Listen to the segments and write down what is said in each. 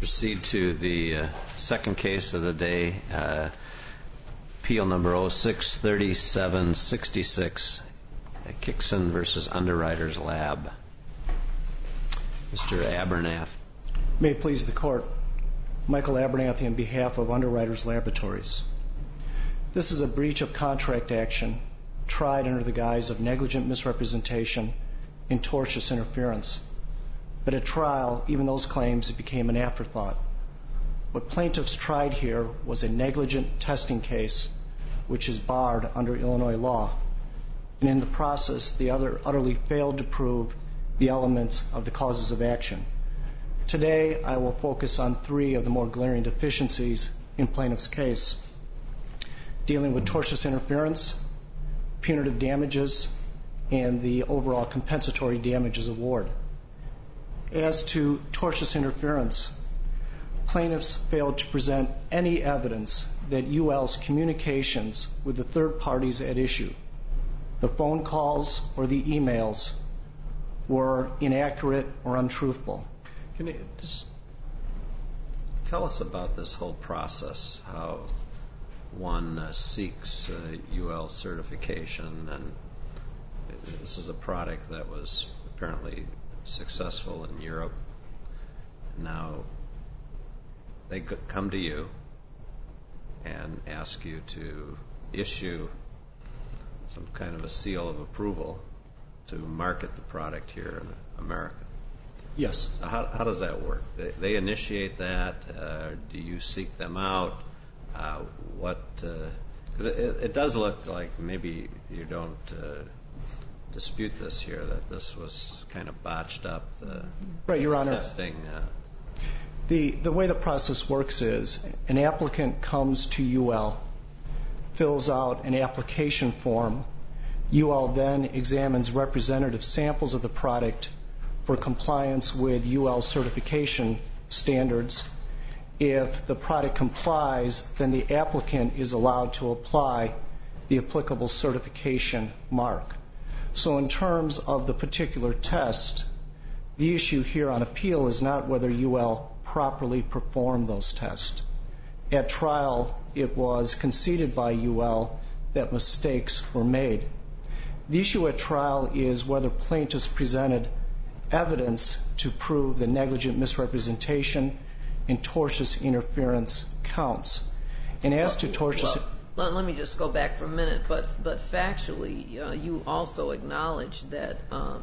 Proceed to the second case of the day, appeal number 06-3766, Kickson v. Underwriters Lab. Mr. Abernath. May it please the Court, Michael Abernathy on behalf of Underwriters Laboratories. This is a breach of contract action tried under the guise of negligent misrepresentation and tortious interference. But at trial, even those claims became an afterthought. What plaintiffs tried here was a negligent testing case, which is barred under Illinois law. And in the process, they utterly failed to prove the elements of the causes of action. Today, I will focus on three of the more glaring deficiencies in plaintiff's case, dealing with tortious interference, punitive damages, and the overall compensatory damages award. As to tortious interference, plaintiffs failed to present any evidence that UL's communications with the third parties at issue, the phone calls or the emails, were inaccurate or untruthful. Can you just tell us about this whole process, how one seeks UL certification, and this is a product that was apparently successful in Europe. Now they could come to you and ask you to issue some kind of a seal of approval to market the product here in America. Yes. So how does that work? They initiate that? Do you seek them out? Because it does look like maybe you don't dispute this here, that this was kind of botched up, right, Your Honor. Testing. The way the process works is an applicant comes to UL, fills out an application form. UL then examines representative samples of the product for compliance with UL certification standards. If the product complies, then the applicant is allowed to apply the applicable certification mark. So in terms of the particular test, the issue here on appeal is not whether UL properly performed those tests. At trial, it was conceded by UL that mistakes were made. The issue at trial is whether plaintiffs presented evidence to prove the negligent misrepresentation and tortious interference counts. And as to tortious... Let me just go back for a minute, but factually, you also acknowledge that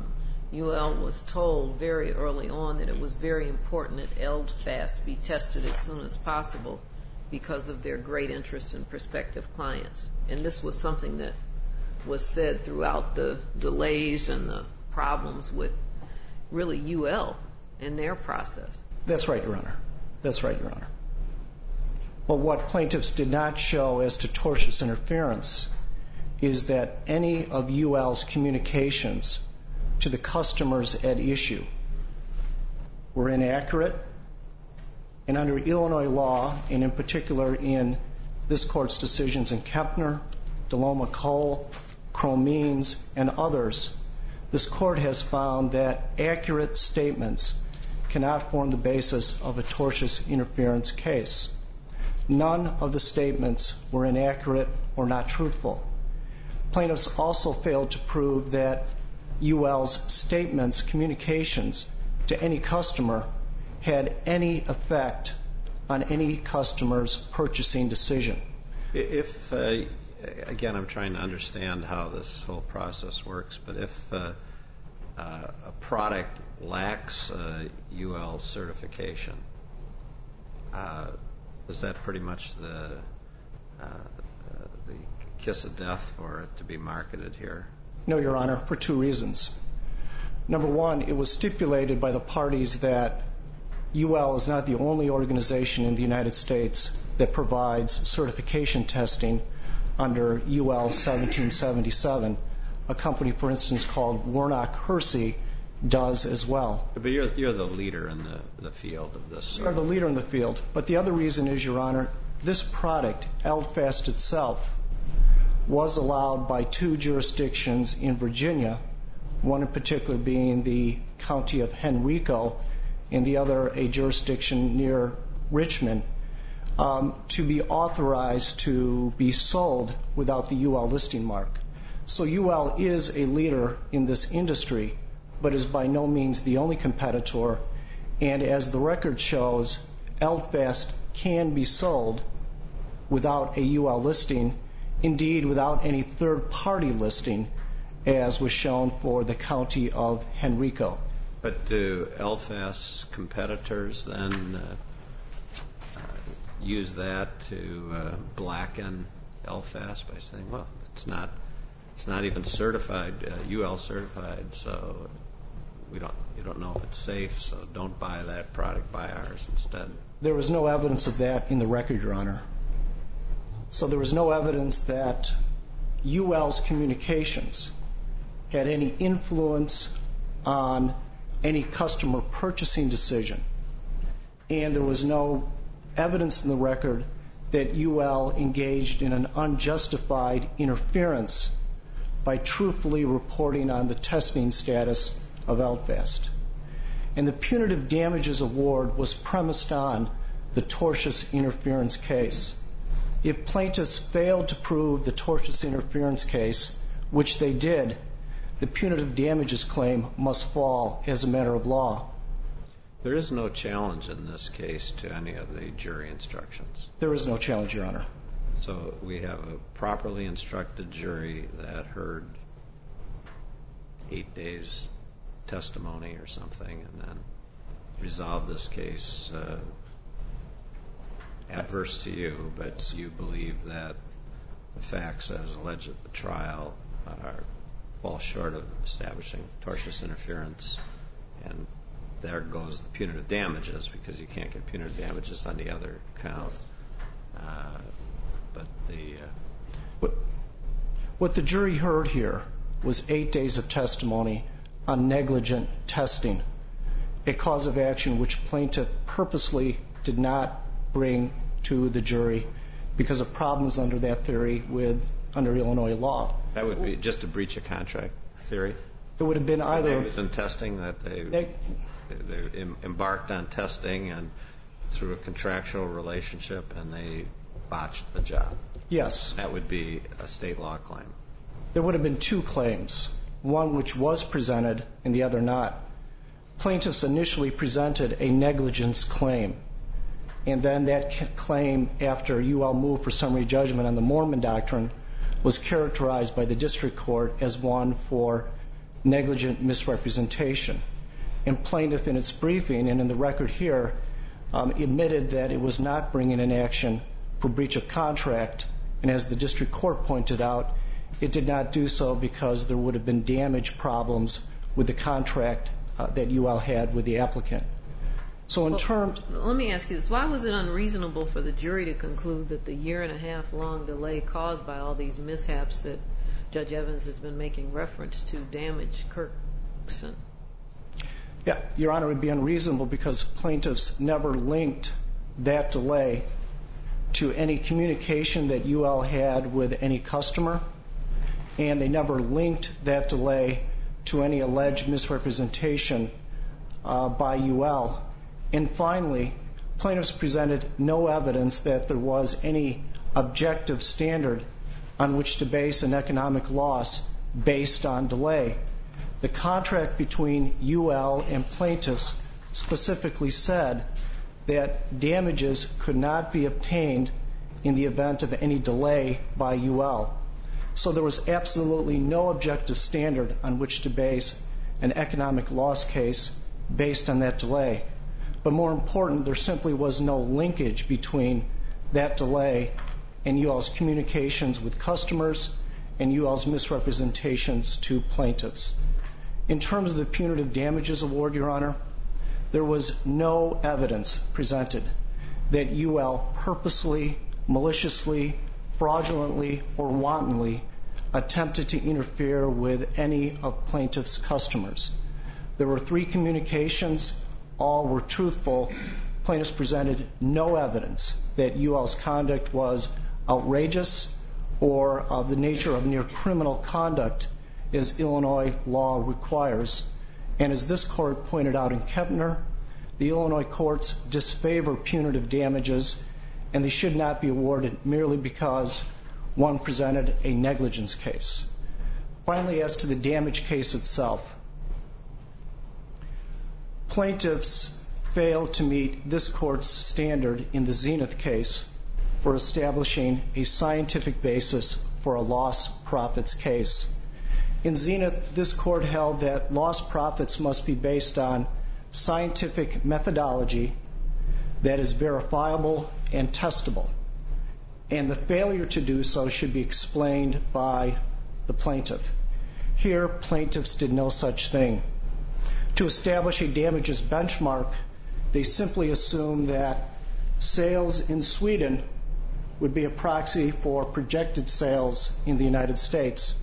UL was told very early on that it was very important that ELDFAST be tested as soon as possible because of their great interest in prospective clients. And this was something that was said throughout the delays and the problems with really UL and their process. That's right, Your Honor. That's right, Your Honor. But what plaintiffs did not show as to tortious interference is that any of UL's communications to the customers at issue were inaccurate. And under Illinois law, and in particular in this Court's decisions in Kempner, DeLoma Cole, Cromines, and others, this Court has found that accurate statements cannot form the basis of a tortious interference case. None of the statements were inaccurate or not truthful. Plaintiffs also failed to prove that UL's statements, communications to any customer had any effect on any customer's purchasing decision. If, again, I'm trying to understand how this whole process works, but if a product lacks UL certification, is that pretty much the kiss of death for it to be marketed here? No, Your Honor, for two reasons. Number one, it was stipulated by the parties that UL is not the only organization in the United States that provides certification testing under UL 1777. A company, for instance, called Warnock Hersey does as well. But you're the leader in the field of this. We are the leader in the field. But the other reason is, Your Honor, this product, ELDFAST itself, was allowed by two jurisdictions in Virginia, one in particular being the County of Henrico and the other a jurisdiction near Richmond, to be authorized to be sold without the UL listing mark. So UL is a leader in this industry, but is by no means the only competitor. And as the record shows, Eldfast can be sold without a UL listing, indeed without any third-party listing, as was shown for the county of Henrico. But do Eldfast's competitors then use that to blacken Eldfast by saying, well, it's not even certified, UL certified, so you don't know if it's safe, so don't buy that product, buy ours instead? There was no evidence of that in the record, Your Honor. So there was no evidence that UL's communications had any influence on any customer purchasing decision. And there was no evidence in the record that UL engaged in an unjustified interference by truthfully reporting on the testing status of Eldfast. And the punitive damages award was premised on the tortious interference case. If plaintiffs failed to prove the tortious interference case, which they did, the punitive damages claim must fall as a matter of law. There is no challenge in this case to any of the jury instructions. There is no challenge, Your Honor. So we have a properly instructed jury that heard 8 days testimony or something and then resolved this case adverse to you, but you believe that the facts as alleged at the trial fall short of establishing tortious interference, and there goes the punitive damages, because you can't get punitive damages on the other count. What the jury heard here was 8 days of testimony on negligent testing, a cause of action which plaintiff purposely did not bring to the jury because of problems under that theory under Illinois law. That would be just a breach of contract theory? It would have been either negligent testing, that they embarked on testing and through a contractual relationship and they botched the job. Yes. That would be a state law claim. There would have been two claims, one which was presented and the other not. Plaintiffs initially presented a negligence claim, and then that claim, after UL moved for summary judgment on the Mormon doctrine, was characterized by the district court as one for negligent misrepresentation. And plaintiff, in its briefing and in the record here, admitted that it was not bringing an action for breach of contract, and as the district court pointed out, it did not do so because there would have been damage problems with the contract that UL had with the applicant. So let me ask you this. Why was it unreasonable for the jury to conclude that the 1.5 year long delay caused by all these mishaps that Judge Evans has been making reference to damaged Kirkson? Yeah, Your Honor, it would be unreasonable because plaintiffs never linked that delay to any communication that UL had with any customer, and they never linked that delay to any alleged misrepresentation by UL. And finally, plaintiffs presented no evidence that there was any objective standard on which to base an economic loss based on delay. The contract between UL and plaintiffs specifically said that damages could not be obtained in the event of any delay by UL. So there was absolutely no objective standard on which to base an economic loss case based on that delay. But more important, there simply was no linkage between that delay and UL's communications with customers and UL's misrepresentations to plaintiffs. In terms of the punitive damages award, Your Honor, there was no evidence presented that UL purposely, maliciously, fraudulently, or wantonly attempted to interfere with any of plaintiffs' customers. There were 3 communications. All were truthful. Plaintiffs presented no evidence that UL's conduct was outrageous or of the nature of near criminal conduct as Illinois law requires. And as this court pointed out in Kepner, the Illinois courts disfavor punitive damages, and they should not be awarded merely because one presented a negligence case. Finally, as to the damage case itself, plaintiffs failed to meet this court's standard in the Zenith case for establishing a scientific basis for a lost profits case. In Zenith, this court held that lost profits must be based on scientific methodology that is verifiable and testable, and the failure to do so should be explained by the plaintiff. Here, plaintiffs did no such thing. To establish a damages benchmark, they simply assumed that sales in Sweden would be a proxy for projected sales in the United States.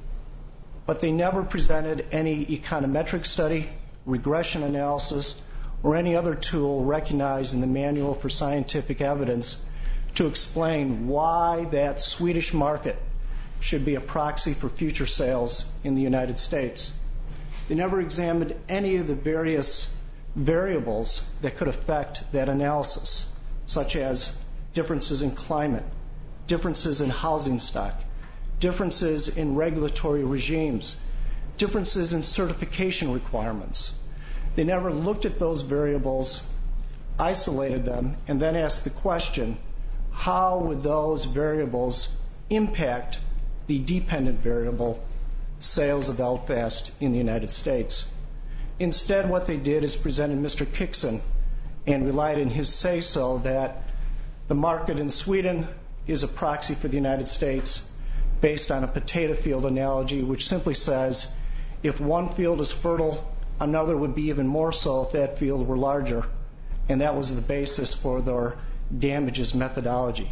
But they never presented any econometric study, regression analysis, or any other tool recognized in the Manual for Scientific Evidence to explain why that Swedish market should be a proxy for future sales in the United States. They never examined any of the various variables that could affect that analysis, such as differences in climate, differences in housing stock, differences in regulatory regimes, differences in certification requirements. They never looked at those variables, isolated them, and then asked the question, how would those variables impact the dependent variable, sales of Eldfast in the United States? Instead, what they did is presented Mr. Kixon and relied on his say-so that the market in Sweden is a proxy for the United States based on a potato field analogy, which simply says if one field is fertile, another would be even more so if that field were larger. And that was the basis for their damages methodology.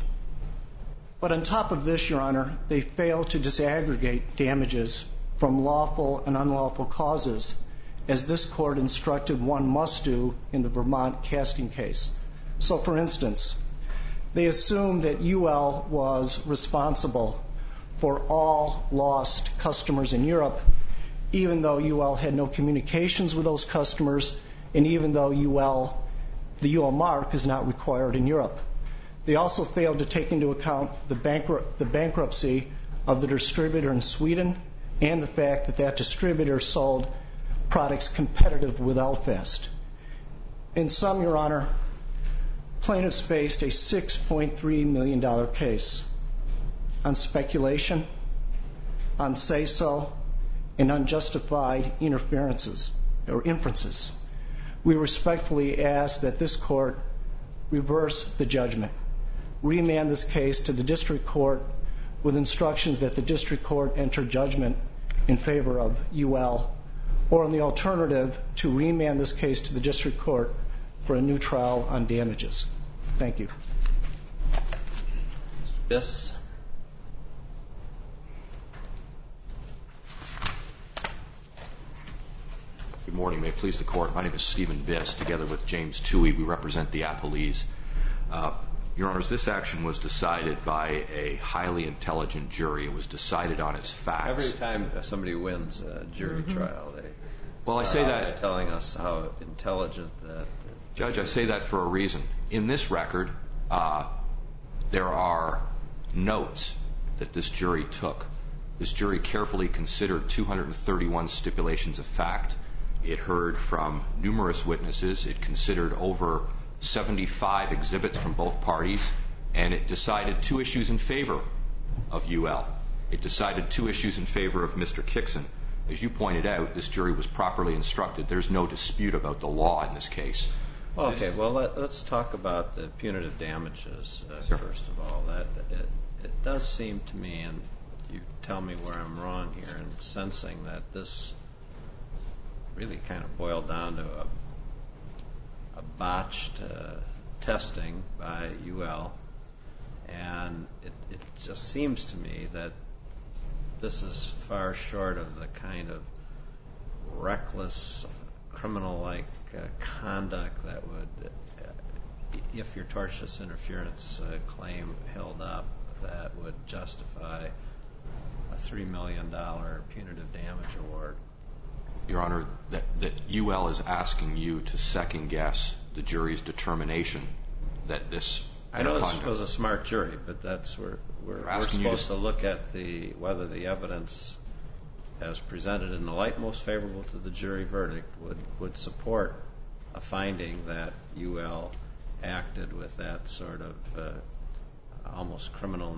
But on top of this, Your Honor, they failed to disaggregate damages from lawful and unlawful causes, as this court instructed one must do in the Vermont casting case. So, for instance, they assumed that UL was responsible for all lost customers in Europe, even though UL had no communications with those customers, and even though the UL mark is not required in Europe. They also failed to take into account the bankruptcy of the distributor in Sweden and the fact that that distributor sold products competitive with Eldfast. In sum, Your Honor, plaintiffs faced a $6.3 million case on speculation, on say-so, and unjustified interferences or inferences. We respectfully ask that this court reverse the judgment, remand this case to the district court with instructions that the district court enter judgment in favor of UL, or in the alternative, to remand this case to the district court for a new trial on damages. Thank you. Yes. Good morning. May it please the Court. My name is Stephen Biss. Together with James Toohey, we represent the Appellees. Your Honors, this action was decided by a highly intelligent jury. It was decided on its facts. Every time somebody wins a jury trial, they say that telling us how intelligent that. Judge, I say that for a reason. In this record, there are notes that this jury took. This jury carefully considered 231 stipulations of fact. It heard from numerous witnesses. It considered over 75 exhibits from both parties, and it decided two issues in favor of UL. It decided two issues in favor of Mr. Kixon. As you pointed out, this jury was properly instructed. There's no dispute about the law in this case. Okay, well, let's talk about the punitive damages first of all. It does seem to me, and you tell me where I'm wrong here, in sensing that this really kind of boiled down to a botched testing by UL, and it just seems to me that this is far short of the kind of reckless, criminal-like conduct that would, if your tortious interference claim held up, that would justify a $3 million punitive damage award. Your Honor, that UL is asking you to second-guess the jury's determination that this... I know this was a smart jury, but that's where we're supposed to look at whether the evidence as presented in the light most favorable to the jury verdict would support a finding that UL acted with that sort of almost criminal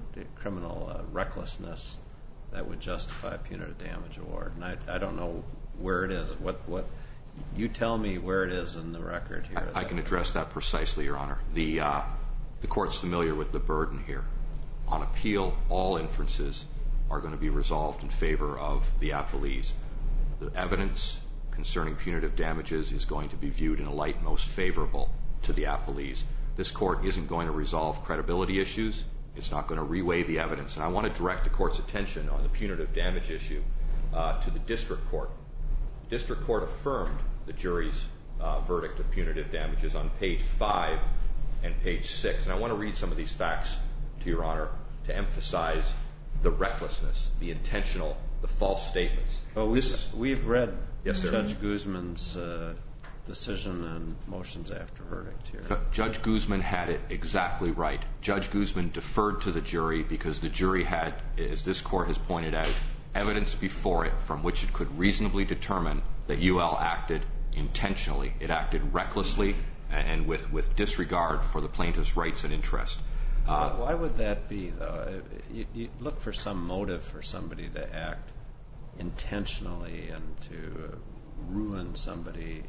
recklessness that would justify a punitive damage award. And I don't know where it is. What you tell me where it is in the record here. I can address that precisely, Your Honor. The Court's familiar with the burden here. On appeal, all inferences are going to be resolved in favor of the appellees. The evidence concerning punitive damages is going to be viewed in a light most favorable to the appellees. This Court isn't going to resolve credibility issues. It's not going to reweigh the evidence. And I want to direct the Court's attention on the punitive damage issue to the district court. The district court affirmed the jury's verdict of punitive damages on page 5 and page 6. And I want to read some of these facts to Your Honor to emphasize the recklessness, the intentional, the false statements. Well, we've read Yes, sir. Judge Guzman's decision and motions after verdict here. Judge Guzman had it exactly right. Judge Guzman deferred to the jury because the jury had, as this Court has pointed out, evidence before it from which it could reasonably determine that UL acted intentionally. It acted recklessly and with disregard for the plaintiff's rights and interest. Why would that be, though? You look for some motive for somebody to act intentionally and to ruin somebody's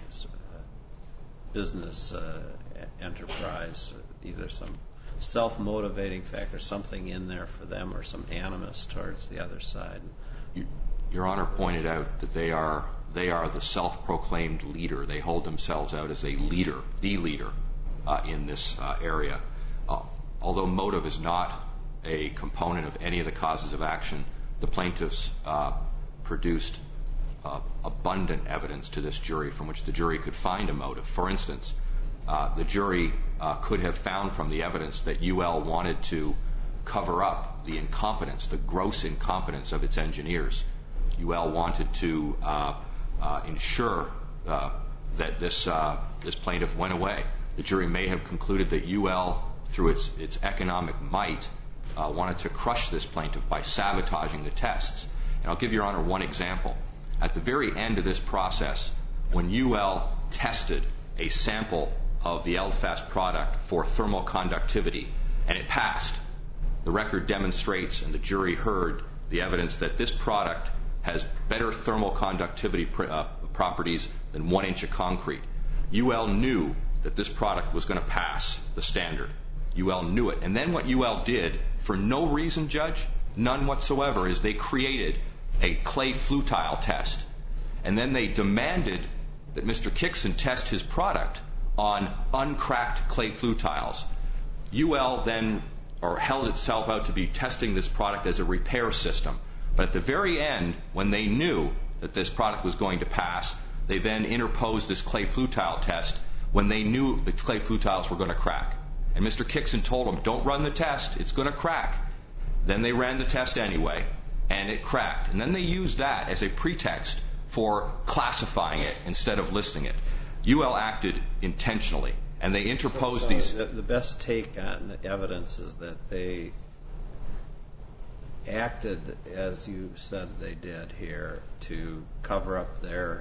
business enterprise, either some self-motivating factor, something in there for them, or some animus towards the other side. Your Honor pointed out that they are the self-proclaimed leader. They hold themselves out as a leader, the leader in this area. Although motive is not a component of any of the causes of action, the plaintiffs produced abundant evidence to this jury from which the jury could find a motive. For instance, the jury could have found from the evidence that UL wanted to cover up the incompetence, the gross incompetence of its engineers. UL wanted to ensure that this plaintiff went away. The jury may have concluded that UL, through its economic might, wanted to crush this plaintiff by sabotaging the tests. And I'll give Your Honor one example. At the very end of this process, when UL tested a sample of the Eldfast product for thermal conductivity, and it passed, the record demonstrates, and the jury heard, the evidence that this product has better thermal conductivity properties than 1 inch of concrete. UL knew that this product was going to pass the standard. UL knew it. And then what UL did, for no reason, Judge, none whatsoever, is they created a clay flutile test. And then they demanded that Mr. Kixon test his product on uncracked clay flutiles. UL then held itself out to be testing this product as a repair system. But at the very end, when they knew that this product was going to pass, they then interposed this clay flutile test when they knew the clay flutiles were going to crack. And Mr. Kixon told them, don't run the test, it's going to crack. Then they ran the test anyway, and it cracked. And then they used that as a pretext for classifying it instead of listing it. UL acted intentionally, and they interposed these. The best take on the evidence is that they acted, as you said they did here, to cover up their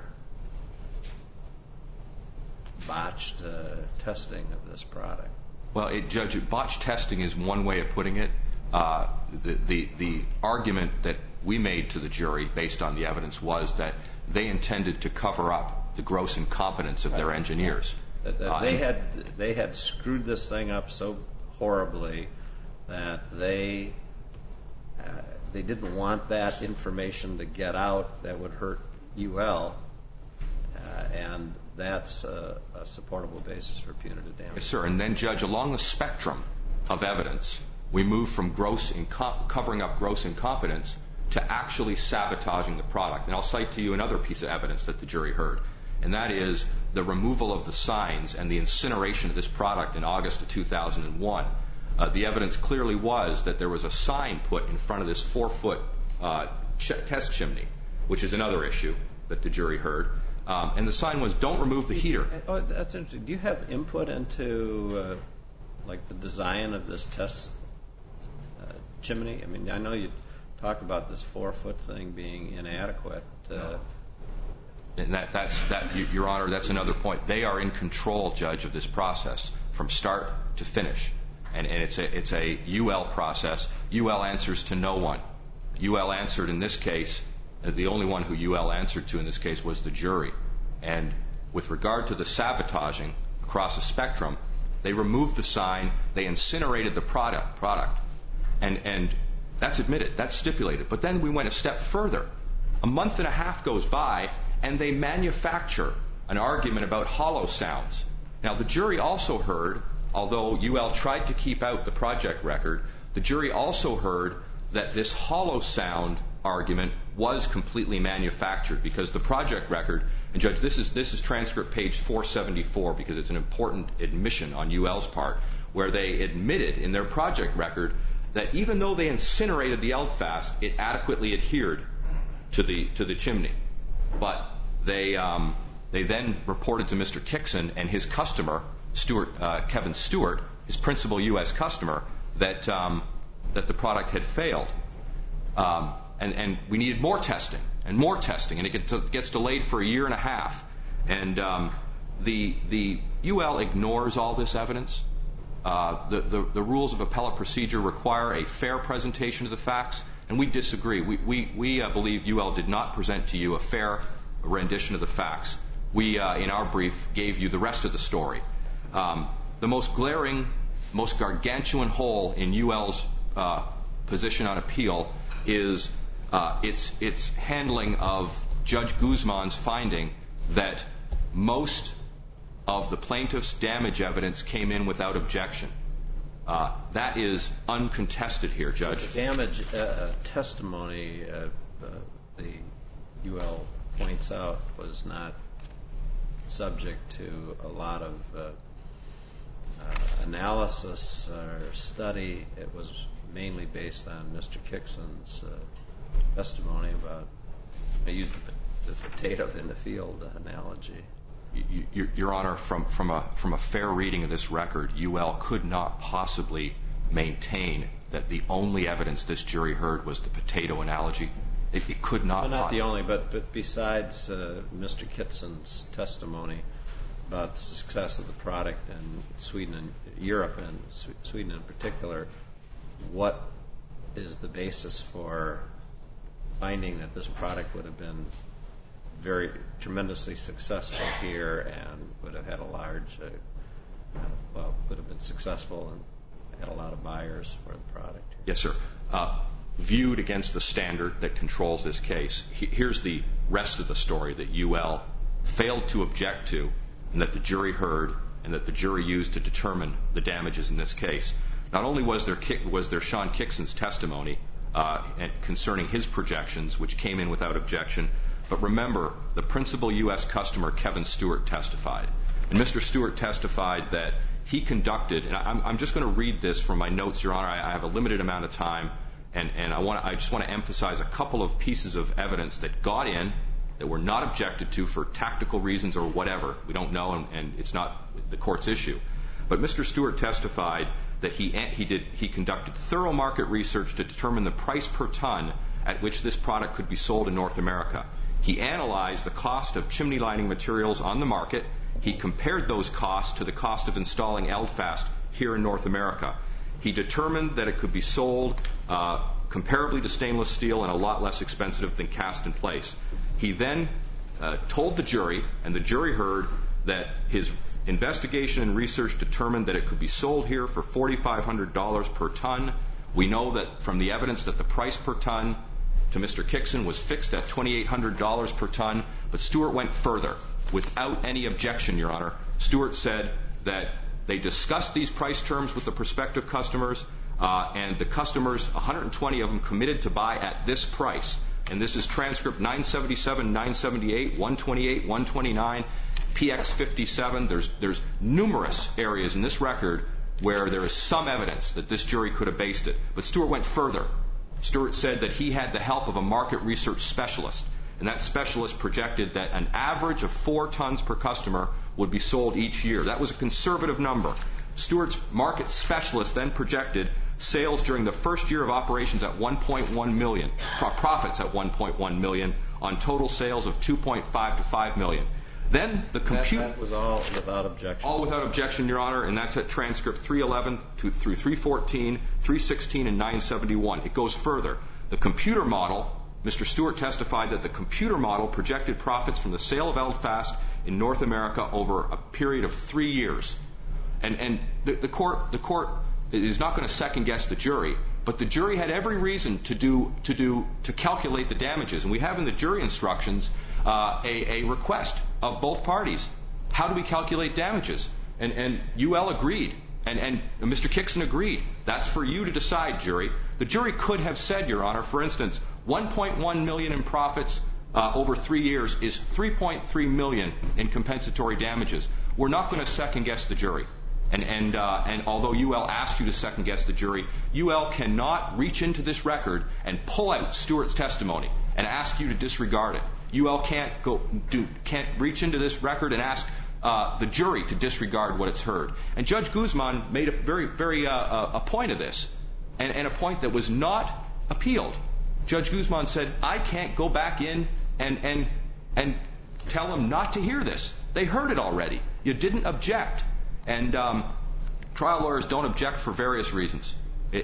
botched testing of this product. Well, Judge, botched testing is one way of putting it. The argument that we made to the jury based on the evidence was that they intended to cover up the gross incompetence of their engineers. They had screwed this thing up so horribly that they didn't want that information to get out that would hurt UL, and that's a supportable basis for punitive damage. Yes, sir. And then, Judge, along the spectrum of evidence, we moved from covering up gross incompetence to actually sabotaging the product. And I'll cite to you another piece of evidence that the jury heard, and that is the removal of the signs and the incineration of this product in August of 2001. The evidence clearly was that there was a sign put in front of this 4-foot test chimney, which is another issue. that the jury heard. And the sign was, "Don't remove the heater." Oh, that's interesting. Do you have input into like the design of this test chimney? I mean, I know you talk about this 4-foot thing being inadequate. And Your Honor, that's another point. They are in control, Judge, of this process from start to finish. And it's a UL process. UL answers to no one. UL answered in this case, the only one who UL answered to in this case was the jury. And with regard to the sabotaging across the spectrum, they removed the sign, they incinerated the product. And that's admitted, that's stipulated. But then we went a step further. A month and a half goes by, and they manufacture an argument about hollow sounds. Now, the jury also heard, although UL tried to keep out the project record, the jury also heard that this hollow sound argument was completely manufactured, because the project record, and Judge, this is transcript page 474, because it's an important admission on UL's part, where they admitted in their project record that even though they incinerated the Eldfast, it adequately adhered to the chimney. But they then reported to Mr. Kixon and his customer, Kevin Stewart, his principal U.S. customer, that the product had failed. And we needed more testing, and it gets delayed for a year and a half. And the UL ignores all this evidence. The rules of appellate procedure require a fair presentation of the facts, and we disagree. We believe UL did not present to you a fair rendition of the facts. We, in our brief, gave you the rest of the story. The most glaring, most gargantuan hole in UL's position on appeal is its handling of Judge Guzman's finding that most of the plaintiff's damage evidence came in without objection. That is uncontested here, Judge. The damage testimony the UL points out was not subject to a lot of analysis or study. It was mainly based on Mr. Kixon's testimony about, I used the potato in the field analogy. Your Honor, from a fair reading of this record, UL could not possibly maintain that the only evidence this jury heard was the potato analogy. It could not. Well, not the only, but besides Mr. Kixon's testimony about the success of the product in Sweden and Europe, and Sweden in particular, what is the basis for finding that this product would have been very tremendously successful here and would have had a large, would have been successful and had a lot of buyers for the product? Yes, sir. Viewed against the standard that controls this case, here's the rest of the story that UL failed to object to, and that the jury heard, and that the jury used to determine the damages in this case. Not only was there Sean Kixon's testimony concerning his projections, which came in without objection, but remember, the principal U.S. customer, Kevin Stewart, testified. And Mr. Stewart testified that he conducted, and I'm just going to read this from my notes, Your Honor. I have a limited amount of time, and I just want to emphasize a couple of pieces of evidence that got in, that were not objected to for tactical reasons or whatever. We don't know, and it's not the court's issue. But Mr. Stewart testified that he conducted thorough market research to determine the price per ton at which this product could be sold in North America. He analyzed the cost of chimney lining materials on the market. He compared those costs to the cost of installing Eldfast here in North America. He determined that it could be sold comparably to stainless steel and a lot less expensive than cast in place. He then told the jury, and the jury heard, that his investigation and research determined that it could be sold here for $4,500 per ton. We know that from the evidence that the price per ton to Mr. Kixon was fixed at $2,800 per ton, but Stewart went further without any objection, Your Honor. Stewart said that they discussed these price terms with the prospective customers, and the customers, 120 of them, committed to buy at this price. And this is transcript 977, 978, 128, 129, PX 57. There's numerous areas in this record where there is some evidence that this jury could have based it. But Stewart went further. Stewart said that he had the help of a market research specialist. and that specialist projected that an average of 4 tons per customer would be sold each year. That was a conservative number. Stewart's market specialist then projected sales during the first year of operations at $1.1 million, profits at $1.1 million on total sales of $2.5 to $5 million. Then the That was all without objection. All without objection, Your Honor, and that's at transcript 311 through 314, 316, and 971. It goes further. The computer model, Mr. Stewart testified that the computer model projected profits from the sale of Eldfast in North America over a period of 3 years. And the court is not going to second guess the jury, but the jury had every reason to calculate the damages. And we have in the jury instructions a request of both parties. How do we calculate damages? And UL agreed, and Mr. Kixon agreed. That's for you to decide, jury. The jury could have said, Your Honor, for instance, $1.1 million in profits over 3 years is $3.3 million in compensatory damages. We're not going to second guess the jury. And although UL asked you to second guess the jury, UL cannot reach into this record and pull out Stewart's testimony and ask you to disregard it. UL can't reach into this record and ask the jury to disregard what it's heard. And Judge Guzman made a very a point of this, and a point that was not appealed. Judge Guzman said, I can't go back in and tell them not to hear this. They heard it already. You didn't object. And trial lawyers don't object for various reasons.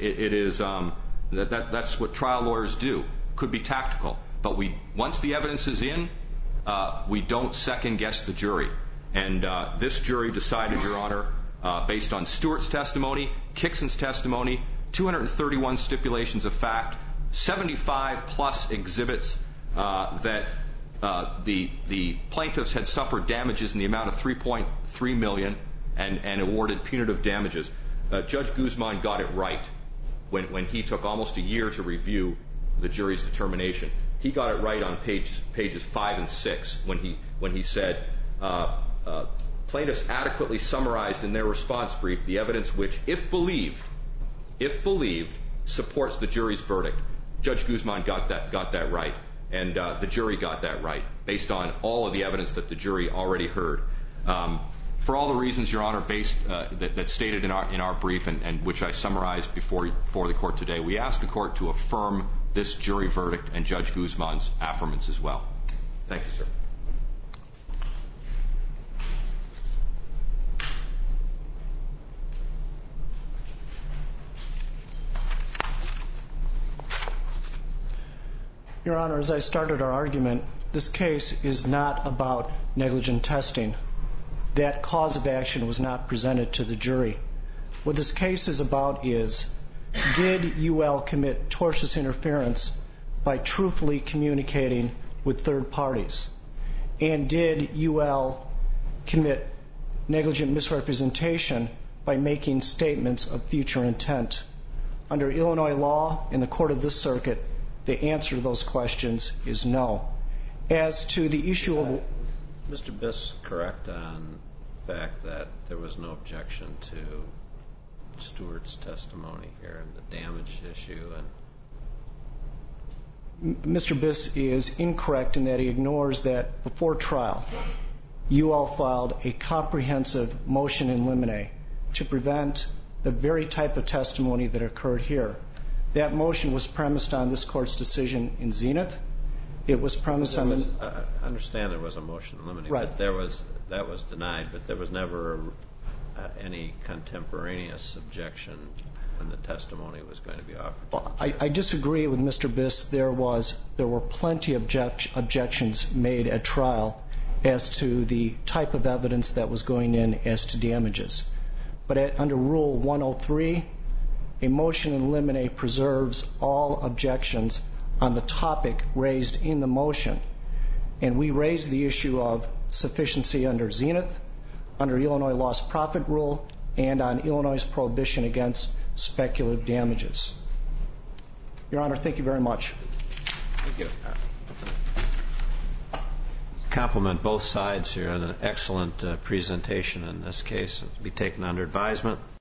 That's what trial lawyers do. Could be tactical. But once the evidence is in, we don't second guess the jury. And this jury decided, Your Honor, based on Stewart's testimony, Kixon's testimony, 231 stipulations of fact, 75 plus exhibits that the plaintiffs had suffered damages in the amount of $3.3 million and awarded punitive damages. Judge Guzman got it right when he took almost a year to review the jury's determination. He got it right on pages 5 and 6 when he said, plaintiffs adequately summarized in their response brief the evidence which, if believed, supports the jury's verdict. Judge Guzman got that right, and the jury got that right based on all of the evidence that the jury already heard. For all the reasons, Your Honor, that's stated in our brief and which I summarized before the court today, we ask the court to affirm this jury verdict and Judge Guzman's affirmance as well. Thank you, sir. Your Honor, as I started our argument, this case is not about negligent testing. That cause of action was not presented to the jury. What this case is about is, did UL commit tortious interference by truthfully communicating with third parties? And did UL commit negligent misrepresentation by making statements of future intent? Under Illinois law, in the court of this circuit, the answer to those questions is no. As to the issue of... Mr. Biss, correct on the fact that there was no objection to Stewart's testimony here and the damage issue? Mr. Biss is incorrect in that he ignores that before trial, UL filed a comprehensive motion in limine to prevent the very type of testimony that occurred here. That motion was premised on this court's decision in Zenith. It was premised on... I understand there was a motion in limine, right. But that was denied, but there was never any contemporaneous objection when the testimony was going to be offered. Well, I disagree with Mr. Biss. There were plenty of objections made at trial as to the type of evidence that was going in as to damages. But under Rule 103, a motion in limine preserves all objections on the topic raised in the motion. And we raised the issue of sufficiency under Zenith, under Illinois lost profit rule, and on Illinois' prohibition against speculative damages. Your Honor, thank you very much. Thank you. Compliment both sides here on an excellent presentation in this case. It will be taken under advisement.